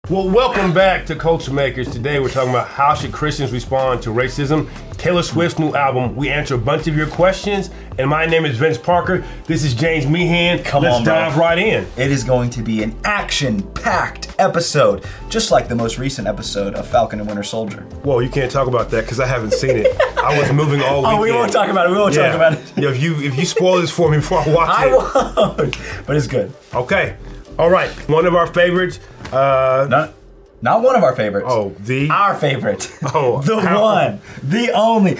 Well, welcome back to Culture Makers. Today we're talking about how should Christians respond to racism. Taylor Swift's new album. We answer a bunch of your questions. And my name is Vince Parker. This is James Meehan. Let's dive right in. It is going to be an action-packed episode, just like the most recent episode of Falcon and Winter Soldier. Whoa, you can't talk about that because I haven't seen it. I was moving all weekend. Oh, we won't talk about it. We won't talk about it. Yeah, if you spoil this for me before I watch it. I won't. But it's good. Okay. All right. One of our favorites. Not one of our favorites. Oh, our favorite. Oh, one, the only,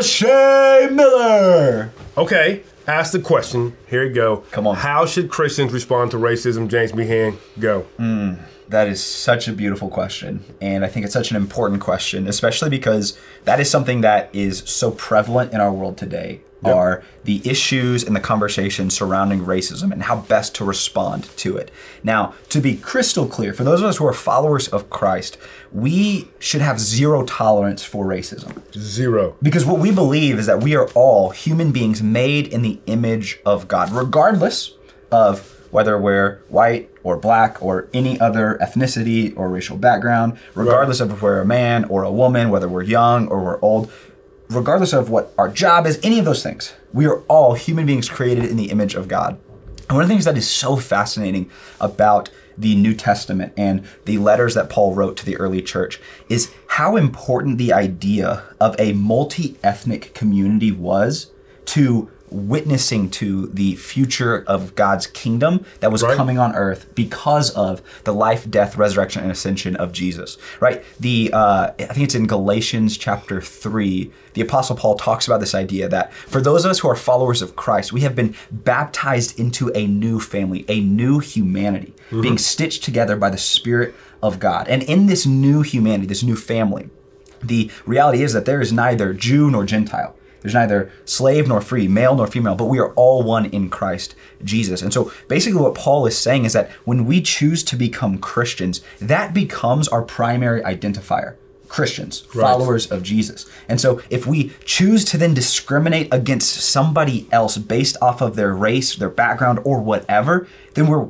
Lachey Miller. Okay, ask the question. Here you go. Come on. How should Christians respond to racism? James Meehan, go. That is such a beautiful question, and I think it's such an important question, especially because that is something that is so prevalent in our world today. Yep. Are the issues and the conversation surrounding racism and how best to respond to it. Now, to be crystal clear, for those of us who are followers of Christ, we should have zero tolerance for racism. Zero. Because what we believe is that we are all human beings made in the image of God, regardless of whether we're white or black or any other ethnicity or racial background, regardless of if we're a man or a woman, whether we're young or we're old. Regardless of what our job is, any of those things, we are all human beings created in the image of God. And one of the things that is so fascinating about the New Testament and the letters that Paul wrote to the early church is how important the idea of a multi-ethnic community was to witnessing to the future of God's kingdom that was coming on earth because of the life, death, resurrection, and ascension of Jesus, right? I think it's in Galatians chapter 3, the Apostle Paul talks about this idea that for those of us who are followers of Christ, we have been baptized into a new family, a new humanity, being stitched together by the Spirit of God. And in this new humanity, this new family, the reality is that there is neither Jew nor Gentile. There's neither slave nor free, male nor female, but we are all one in Christ Jesus. And so basically what Paul is saying is that when we choose to become Christians, that becomes our primary identifier. Christians, followers of Jesus. And so if we choose to then discriminate against somebody else based off of their race, their background, or whatever, then we're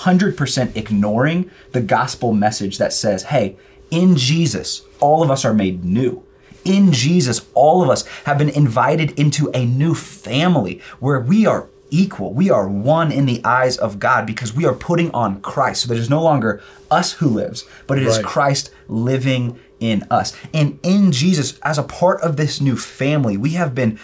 100% ignoring the gospel message that says, hey, in Jesus, all of us are made new. In Jesus, all of us have been invited into a new family where we are equal. We are one in the eyes of God because we are putting on Christ. So that it is no longer us who lives, but it is Christ living in us. And in Jesus, as a part of this new family, we have been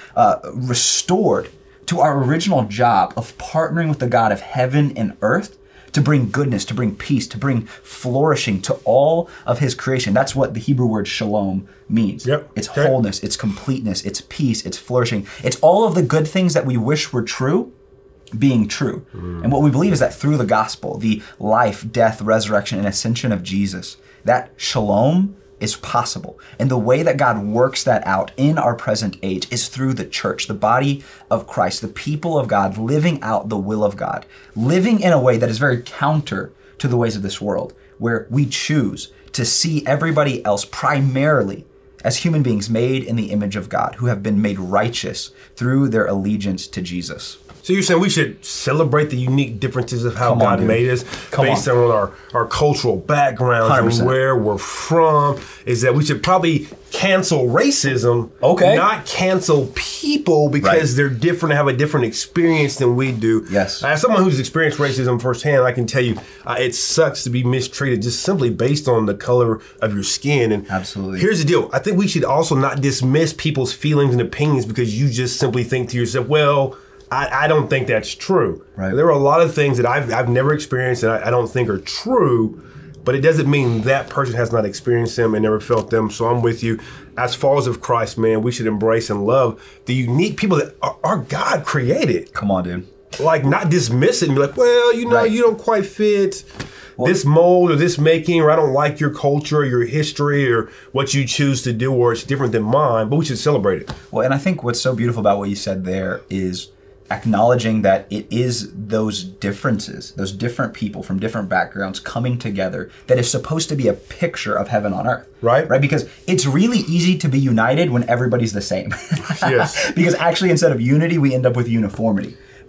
restored to our original job of partnering with the God of heaven and earth to bring goodness, to bring peace, to bring flourishing to all of his creation. That's what the Hebrew word shalom means. It's wholeness, it's completeness, it's peace, it's flourishing. It's all of the good things that we wish were true being true. And what we believe is that through the gospel, the life, death, resurrection, and ascension of Jesus, that shalom is possible. And the way that God works that out in our present age is through the church, the body of Christ, the people of God living out the will of God, living in a way that is very counter to the ways of this world, where we choose to see everybody else primarily as human beings made in the image of God, who have been made righteous through their allegiance to Jesus. So you're saying we should celebrate the unique differences of how God made us based on our cultural backgrounds and where we're from, is that we should probably cancel racism, not cancel people because they're different and have a different experience than we do. Yes. As someone who's experienced racism firsthand, I can tell you it sucks to be mistreated just simply based on the color of your skin. And absolutely. Here's the deal. I think we should also not dismiss people's feelings and opinions because you just simply think to yourself, well, I don't think that's true. There are a lot of things that I've never experienced that I don't think are true, but it doesn't mean that person has not experienced them and never felt them. So I'm with you. As followers of Christ, man, we should embrace and love the unique people that are God created. Come on, dude. Like, not dismiss it and be like, well, you know, you don't quite fit this mold or this making, or I don't like your culture or your history or what you choose to do, or it's different than mine, but we should celebrate it. Well, and I think what's so beautiful about what you said there is acknowledging that it is those differences, those different people from different backgrounds coming together that is supposed to be a picture of heaven on earth. Right? Because it's really easy to be united when everybody's the same. Yes. Because actually, instead of unity, we end up with uniformity.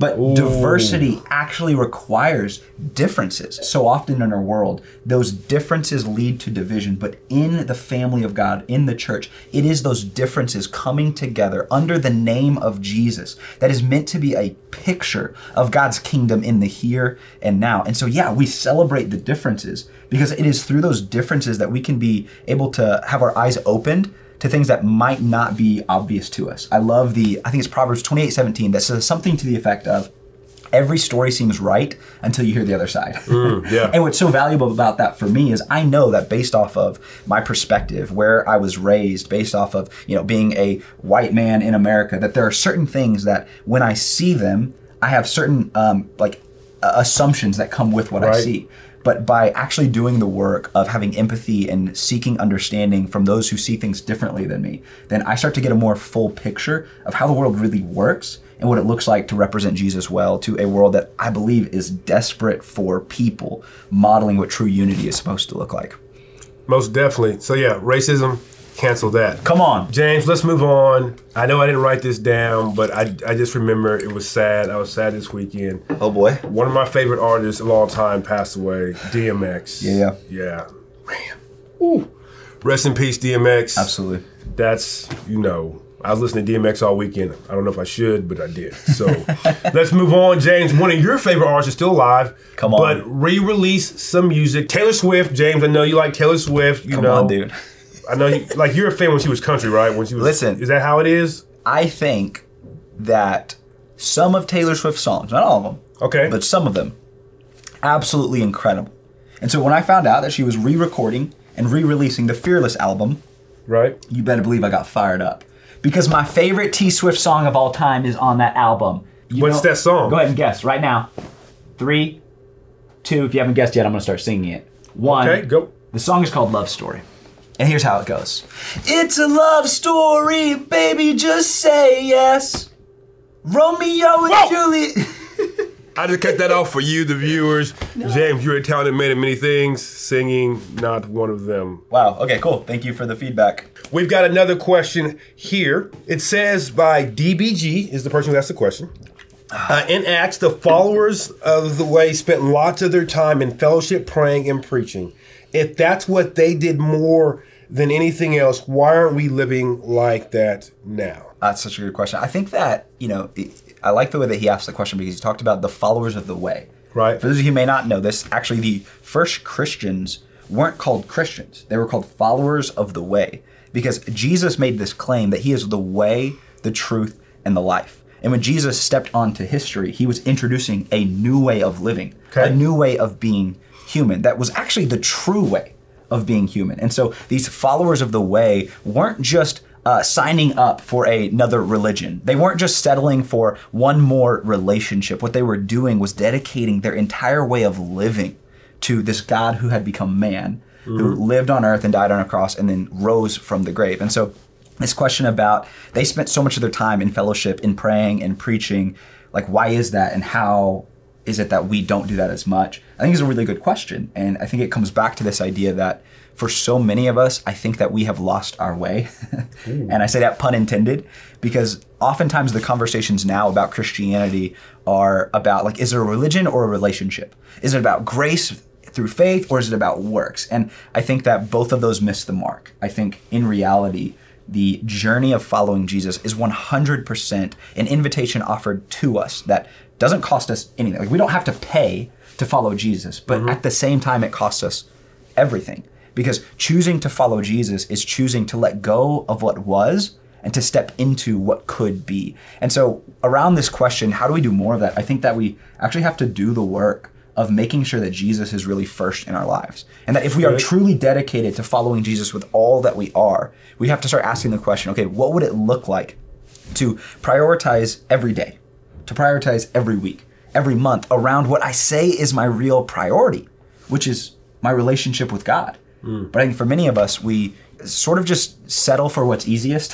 But diversity actually requires differences. So often in our world, those differences lead to division. But in the family of God, in the church, it is those differences coming together under the name of Jesus that is meant to be a picture of God's kingdom in the here and now. And so, yeah, we celebrate the differences because it is through those differences that we can be able to have our eyes opened to things that might not be obvious to us. I think it's Proverbs 28:17 that says something to the effect of, every story seems right until you hear the other side. Yeah. And what's so valuable about that for me is I know that based off of my perspective, where I was raised, based off of, being a white man in America, that there are certain things that when I see them, I have certain assumptions that come with what I see. But by actually doing the work of having empathy and seeking understanding from those who see things differently than me, then I start to get a more full picture of how the world really works and what it looks like to represent Jesus well to a world that I believe is desperate for people modeling what true unity is supposed to look like. Most definitely. So yeah, racism, cancel that. Come on. James, let's move on. I know I didn't write this down, but I just remember it was sad. I was sad this weekend. Oh boy. One of my favorite artists of all time passed away, DMX. Yeah. Man. Ooh. Rest in peace, DMX. Absolutely. That's, I was listening to DMX all weekend. I don't know if I should, but I did. So let's move on. James, one of your favorite artists is still alive. Come on. But re-release some music. Taylor Swift, James, I know you like Taylor Swift. Come on, dude. I know you're a fan when she was country, right? When she was. Listen. Is that how it is? I think that some of Taylor Swift's songs, not all of them, okay, but some of them, absolutely incredible. And so when I found out that she was re-recording and re-releasing the Fearless album, right, you better believe I got fired up. Because my favorite T Swift song of all time is on that album. What's that song? Go ahead and guess right now. 3, 2, if you haven't guessed yet, I'm going to start singing it. 1. Okay, go. The song is called Love Story. And here's how it goes. It's a love story, baby, just say yes. Romeo and Juliet. I just cut that off for you, the viewers. No. James, you're a talented man at many things. Singing, not one of them. Wow, okay, cool. Thank you for the feedback. We've got another question here. It says by DBG, is the person who asked the question. In Acts, the followers of the way spent lots of their time in fellowship, praying, and preaching. If that's what they did more than anything else, why aren't we living like that now? That's such a good question. I think that, I like the way that he asked the question because he talked about the followers of the way. Right. For those of you who may not know this, actually the first Christians weren't called Christians. They were called followers of the way because Jesus made this claim that he is the way, the truth, and the life. And when Jesus stepped onto history, he was introducing a new way of living, a new way of being human that was actually the true way of being human. And so these followers of the way weren't just signing up for another religion. They weren't just settling for one more relationship. What they were doing was dedicating their entire way of living to this God who had become man, who lived on earth and died on a cross and then rose from the grave. And so this question about they spent so much of their time in fellowship, in praying and preaching, like why is that and how is it that we don't do that as much? I think it's a really good question. And I think it comes back to this idea that for so many of us, I think that we have lost our way. And I say that pun intended, because oftentimes the conversations now about Christianity are about like, is it a religion or a relationship? Is it about grace through faith or is it about works? And I think that both of those miss the mark. I think in reality, the journey of following Jesus is 100% an invitation offered to us that doesn't cost us anything. Like we don't have to pay to follow Jesus, but at the same time, it costs us everything. Because choosing to follow Jesus is choosing to let go of what was and to step into what could be. And so around this question, how do we do more of that? I think that we actually have to do the work of making sure that Jesus is really first in our lives. And that if we are truly dedicated to following Jesus with all that we are, we have to start asking the question, okay, what would it look like to prioritize every day, to prioritize every week, every month around what I say is my real priority, which is my relationship with God. But I think for many of us, we sort of just settle for what's easiest,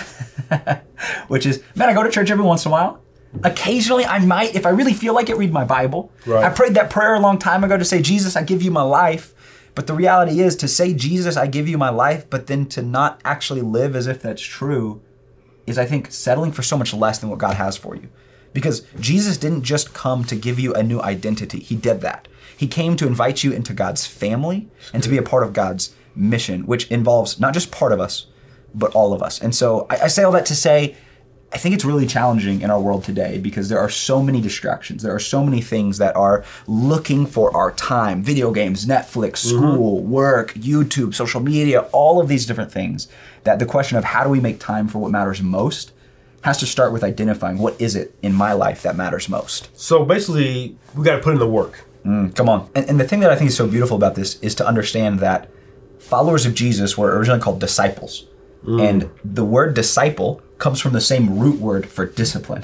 which is, man, I go to church every once in a while. Occasionally, I might, if I really feel like it, read my Bible. Right. I prayed that prayer a long time ago to say, Jesus, I give you my life. But the reality is to say, Jesus, I give you my life, but then to not actually live as if that's true is, I think, settling for so much less than what God has for you. Because Jesus didn't just come to give you a new identity. He did that. He came to invite you into God's family and to be a part of God's mission, which involves not just part of us, but all of us. And so I say all that to say, I think it's really challenging in our world today because there are so many distractions. There are so many things that are looking for our time. Video games, Netflix, school, work, YouTube, social media, all of these different things. That the question of how do we make time for what matters most has to start with identifying what is it in my life that matters most. So basically, we got to put in the work. Come on. And the thing that I think is so beautiful about this is to understand that followers of Jesus were originally called disciples. And the word disciple comes from the same root word for discipline.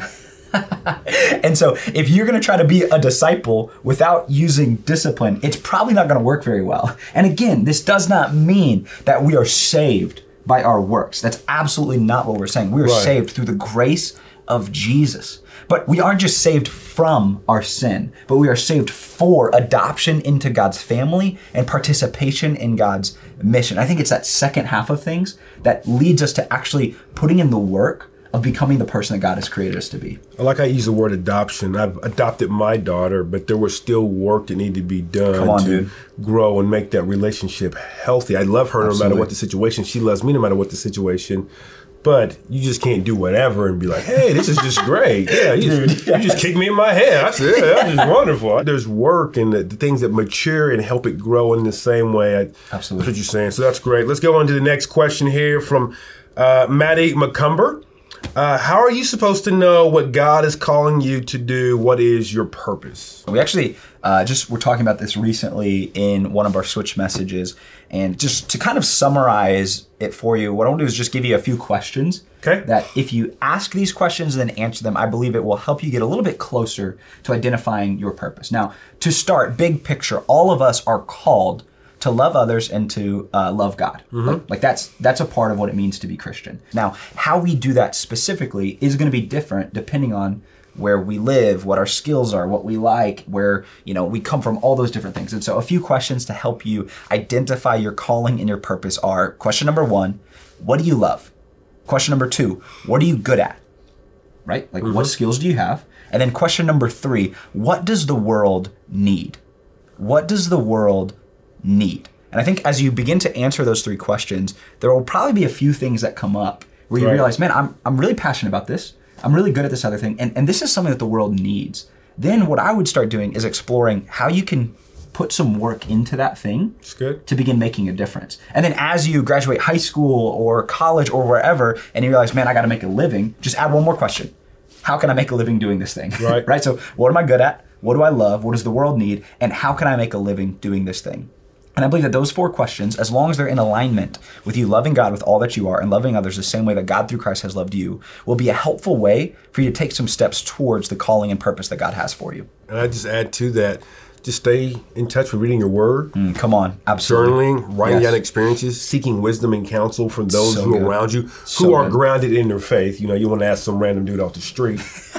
And so if you're going to try to be a disciple without using discipline, it's probably not going to work very well. And again, this does not mean that we are saved by our works. That's absolutely not what we're saying. We are saved through the grace of Jesus. But we aren't just saved from our sin, but we are saved for adoption into God's family and participation in God's mission. I think it's that second half of things that leads us to actually putting in the work of becoming the person that God has created us to be. I like I use the word adoption. I've adopted my daughter, but there was still work that needed to be done to grow and make that relationship healthy. I love her no matter what the situation. She loves me no matter what the situation. But you just can't do whatever and be like, hey, this is just great. Yeah, you just kicked me in my head. I said, yeah, that's just wonderful. There's work and the things that mature and help it grow in the same way. Absolutely. That's what you're saying. So that's great. Let's go on to the next question here from Maddie McCumber. How are you supposed to know what God is calling you to do? What is your purpose? We actually were talking about this recently in one of our Switch messages. And just to kind of summarize it for you, what I want to do is just give you a few questions. Okay. That if you ask these questions and then answer them, I believe it will help you get a little bit closer to identifying your purpose. Now, to start, big picture, all of us are called to love others and to love God. Like that's a part of what it means to be Christian. Now, how we do that specifically is going to be different depending on where we live, what our skills are, what we like, where we come from, all those different things. And so a few questions to help you identify your calling and your purpose are, question number 1, what do you love? Question number 2, what are you good at? Right? Like what skills do you have? And then question number 3, what does the world need? What does the world need? And I think as you begin to answer those 3 questions, there will probably be a few things that come up where you realize, man, I'm really passionate about this. I'm really good at this other thing. And this is something that the world needs. Then what I would start doing is exploring how you can put some work into that thing to begin making a difference. And then as you graduate high school or college or wherever, and you realize, man, I got to make a living, just add one more question. How can I make a living doing this thing? Right. Right? So what am I good at? What do I love? What does the world need? And how can I make a living doing this thing? And I believe that those 4 questions, as long as they're in alignment with you loving God with all that you are and loving others the same way that God through Christ has loved you, will be a helpful way for you to take some steps towards the calling and purpose that God has for you. And I just add to that, just stay in touch with reading your word. Come on, absolutely. Journaling, writing down experiences, seeking wisdom and counsel from those who are around you, who are grounded in their faith. You want to ask some random dude off the street.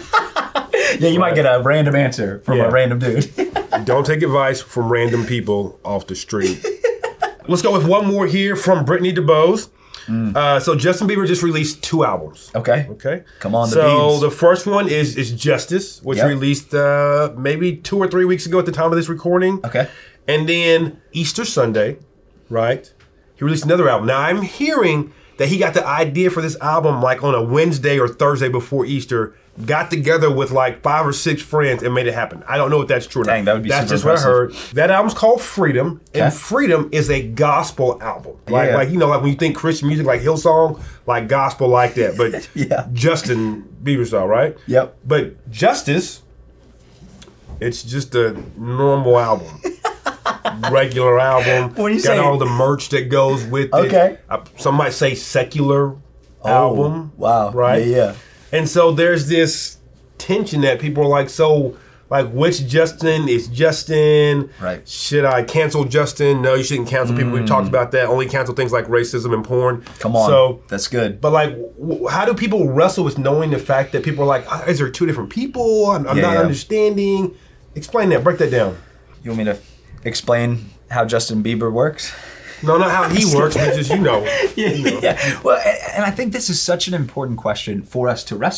Yeah, you might get a random answer from a random dude. Don't take advice from random people off the street. Let's go with one more here from Brittany DeBose. So Justin Bieber just released 2 albums. Okay. Come on, the So beans. the first one is Justice, which released maybe 2 or 3 weeks ago at the time of this recording. Okay. And then Easter Sunday, right? He released another album. Now I'm hearing that he got the idea for this album like on a Wednesday or Thursday before Easter, got together with like 5 or 6 friends and made it happen. I don't know if that's true or not. That would be That's super just impressive. what I heard. That album's called Freedom, and Freedom is a gospel album. Like like when you think Christian music, like Hillsong, like gospel like that, but Justin Bieber style, right? Yep. But Justice, it's just a normal album. Regular album. What do you got say? all the merch that goes with it. Some might say secular album. Wow. Right? Yeah. And so there's this tension that people are like, so, like, which Justin is Justin? Right. Should I cancel Justin? No, you shouldn't cancel people. We've talked about that. Only cancel things like racism and porn. Come on. So, that's good. but, like, how do people wrestle with knowing the fact that people are like, is there 2 different people? I'm not understanding. Explain that. Break that down. You want me to explain how Justin Bieber works? No, not how he works, but just, Yeah. Well, and I think this is such an important question for us to wrestle with.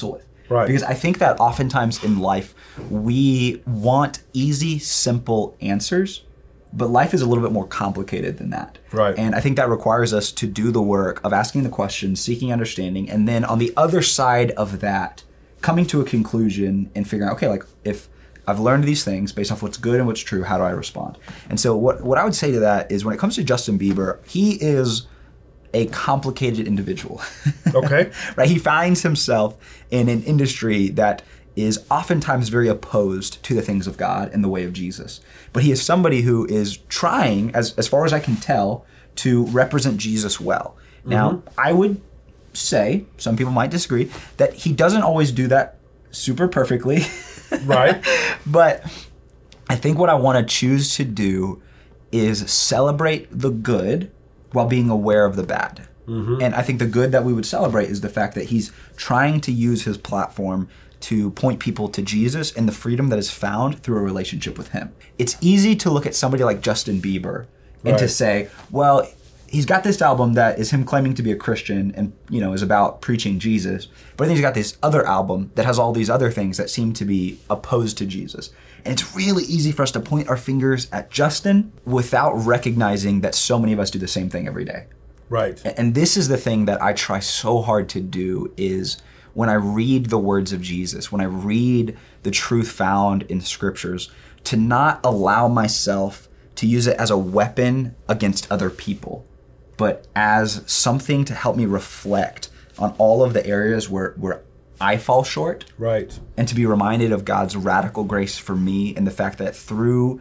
Right. Because I think that oftentimes in life, we want easy, simple answers, but life is a little bit more complicated than that. Right. And I think that requires us to do the work of asking the questions, seeking understanding, and then on the other side of that, coming to a conclusion and figuring out, okay, like if I've learned these things based off what's good and what's true, how do I respond? And so what I would say to that is when it comes to Justin Bieber, he is a complicated individual. Okay. Right? He finds himself in an industry that is oftentimes very opposed to the things of God and the way of Jesus. But he is somebody who is trying, as far as I can tell, to represent Jesus well. Now, I would say, some people might disagree, that he doesn't always do that super perfectly. Right. But I think what I want to choose to do is celebrate the good while being aware of the bad. And I think the good that we would celebrate is the fact that he's trying to use his platform to point people to Jesus and the freedom that is found through a relationship with him. It's easy to look at somebody like Justin Bieber and to say, well, he's got this album that is him claiming to be a Christian and, you know, is about preaching Jesus. But then he's got this other album that has all these other things that seem to be opposed to Jesus. And it's really easy for us to point our fingers at Justin without recognizing that so many of us do the same thing every day. Right. And this is the thing that I try so hard to do is when I read the words of Jesus, when I read the truth found in scriptures, to not allow myself to use it as a weapon against other people, but as something to help me reflect on all of the areas where I fall short. Right. And to be reminded of God's radical grace for me and the fact that through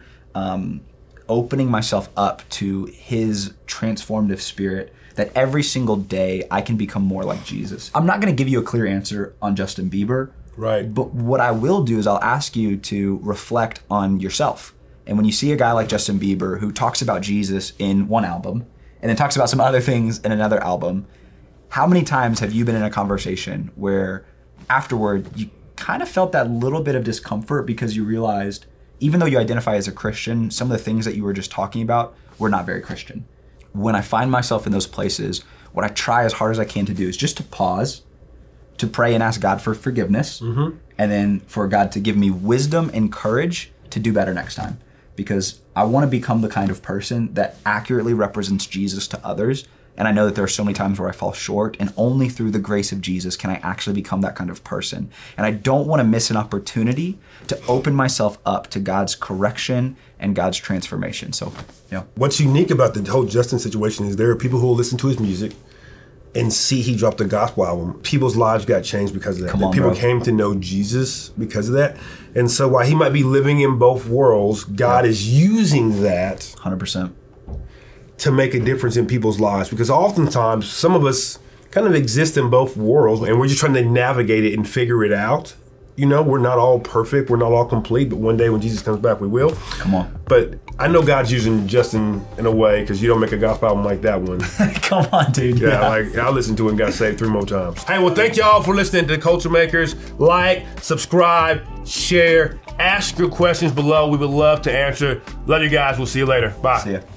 opening myself up to his transformative spirit, that every single day I can become more like Jesus. I'm not going to give you a clear answer on Justin Bieber. Right. But what I will do is I'll ask you to reflect on yourself. And when you see a guy like Justin Bieber who talks about Jesus in one album and then talks about some other things in another album, how many times have you been in a conversation where afterward you kind of felt that little bit of discomfort because you realized, even though you identify as a Christian, some of the things that you were just talking about were not very Christian? When I find myself in those places, what I try as hard as I can to do is just to pause, to pray and ask God for forgiveness, and then for God to give me wisdom and courage to do better next time. Because I want to become the kind of person that accurately represents Jesus to others. And I know that there are so many times where I fall short, and only through the grace of Jesus can I actually become that kind of person. And I don't want to miss an opportunity to open myself up to God's correction and God's transformation. So, yeah. What's unique about the whole Justin situation is there are people who will listen to his music and see he dropped a gospel album. People's lives got changed because of that. People came to know Jesus because of that. And so while he might be living in both worlds, God is using that 100%. to make a difference in people's lives. Because oftentimes, some of us kind of exist in both worlds and we're just trying to navigate it and figure it out. You know, we're not all perfect, we're not all complete, but one day when Jesus comes back, we will. Come on. But I know God's using Justin in a way, because you don't make a gospel album like that one. Come on, dude. Yeah, like I listened to it and got saved 3 more times. Hey, well, thank y'all for listening to Culture Makers. Like, subscribe, share, ask your questions below. We would love to answer. Love you guys. We'll see you later. Bye. See ya.